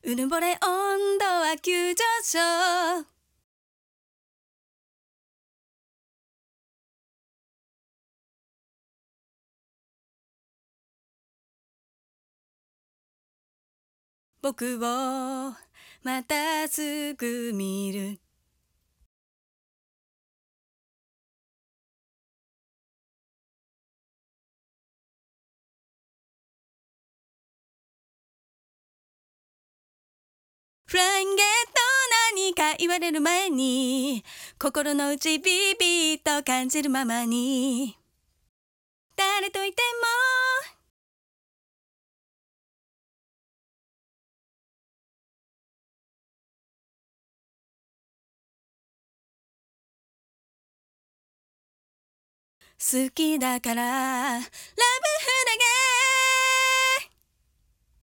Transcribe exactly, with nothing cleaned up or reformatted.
うぬぼれ温度は急上昇。僕をまたすぐ見る。フラインゲット何か言われる前に、心の内ビビッと感じるままに、誰といても好きだからラブフラゲ